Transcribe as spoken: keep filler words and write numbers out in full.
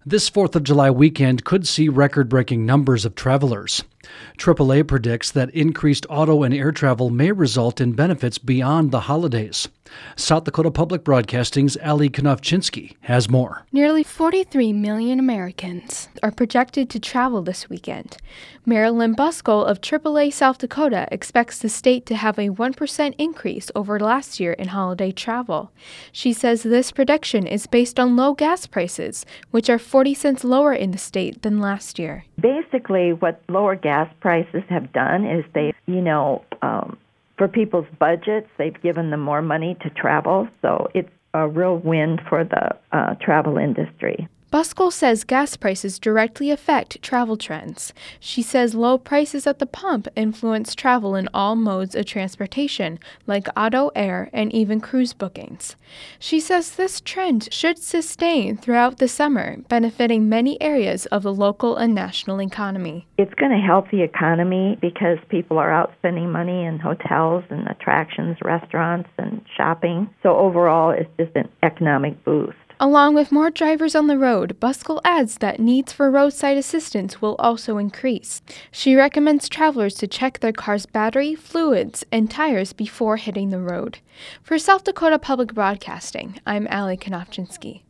This fourth of July weekend could see record-breaking numbers of travelers. triple A predicts that increased auto and air travel may result in benefits beyond the holidays. South Dakota Public Broadcasting's Ali Konofchinsky has more. Nearly forty-three million Americans are projected to travel this weekend. Marilyn Buskell of triple A South Dakota expects the state to have a one percent increase over last year in holiday travel. She says this prediction is based on low gas prices, which are forty cents lower in the state than last year. Basically, what lower gas prices have done is they, you know, um, for people's budgets, they've given them more money to travel, so it's a real win for the uh, travel industry. Buskell says gas prices directly affect travel trends. She says low prices at the pump influence travel in all modes of transportation, like auto, air, and even cruise bookings. She says this trend should sustain throughout the summer, benefiting many areas of the local and national economy. It's going to help the economy because people are out spending money in hotels and attractions, restaurants, and shopping. So overall, it's just an economic boost. Along with more drivers on the road, Buskell adds that needs for roadside assistance will also increase. She recommends travelers to check their car's battery, fluids, and tires before hitting the road. For South Dakota Public Broadcasting, I'm Ali Konofchinsky.